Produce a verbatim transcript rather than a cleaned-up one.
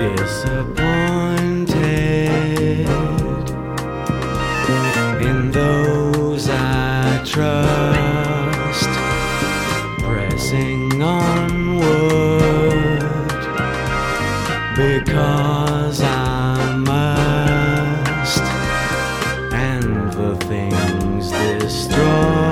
disappointed in those I trust, pressing onward because I